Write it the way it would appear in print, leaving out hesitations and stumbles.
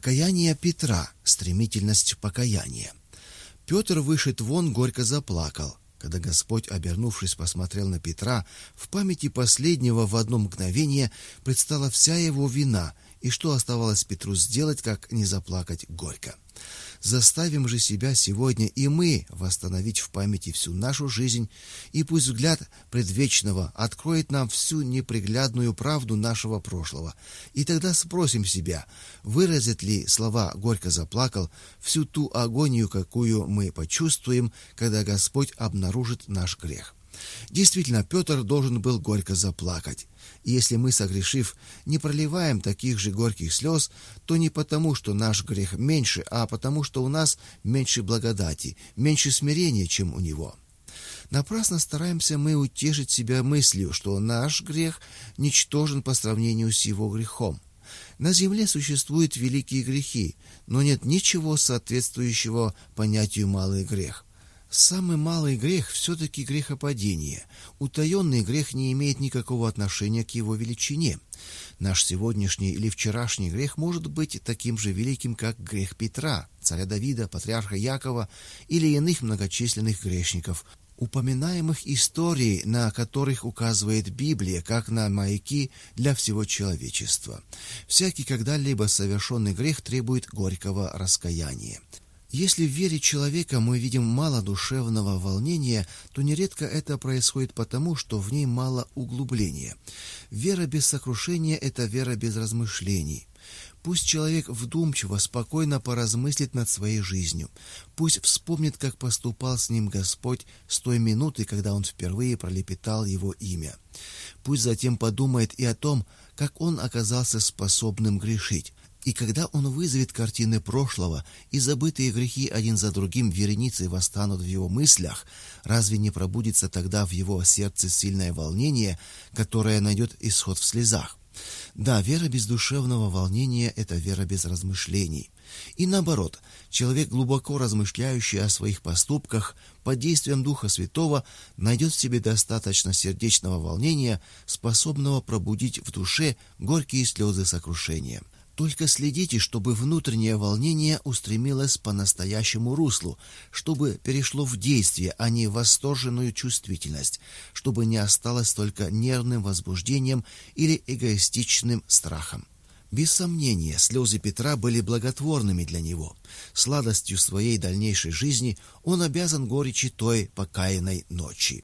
Покаяние Петра, стремительность покаяния. Петр вышед вон горько заплакал. Когда Господь, обернувшись, посмотрел на Петра, в памяти последнего в одно мгновение предстала вся его вина, и что оставалось Петру сделать, как не заплакать горько? Заставим же себя сегодня и мы восстановить в памяти всю нашу жизнь, и пусть взгляд предвечного откроет нам всю неприглядную правду нашего прошлого, и тогда спросим себя, выразят ли слова «горько заплакал» всю ту агонию, какую мы почувствуем, когда Господь обнаружит наш грех. Действительно, Петр должен был горько заплакать. И если мы, согрешив, не проливаем таких же горьких слез, то не потому, что наш грех меньше, а потому, что у нас меньше благодати, меньше смирения, чем у него. Напрасно стараемся мы утешить себя мыслью, что наш грех ничтожен по сравнению с его грехом. На земле существуют великие грехи, но нет ничего соответствующего понятию «малый грех». Самый малый грех все-таки грехопадение. Утаенный грех не имеет никакого отношения к его величине. Наш сегодняшний или вчерашний грех может быть таким же великим, как грех Петра, царя Давида, патриарха Якова или иных многочисленных грешников, упоминаемых историей, на которых указывает Библия, как на маяки для всего человечества. Всякий когда-либо совершенный грех требует горького раскаяния. Если в вере человека мы видим мало душевного волнения, то нередко это происходит потому, что в ней мало углубления. Вера без сокрушения – это вера без размышлений. Пусть человек вдумчиво, спокойно поразмыслит над своей жизнью. Пусть вспомнит, как поступал с ним Господь с той минуты, когда он впервые пролепетал его имя. Пусть затем подумает и о том, как он оказался способным грешить. И когда он вызовет картины прошлого, и забытые грехи один за другим вереницей восстанут в его мыслях, разве не пробудится тогда в его сердце сильное волнение, которое найдет исход в слезах? Да, вера без душевного волнения – это вера без размышлений. И наоборот, человек, глубоко размышляющий о своих поступках, под действием Духа Святого найдет в себе достаточно сердечного волнения, способного пробудить в душе горькие слезы сокрушения. Только следите, чтобы внутреннее волнение устремилось по настоящему руслу, чтобы перешло в действие, а не в восторженную чувствительность, чтобы не осталось только нервным возбуждением или эгоистичным страхом. Без сомнения, слезы Петра были благотворными для него. Сладостью своей дальнейшей жизни он обязан горечи той покаянной ночи.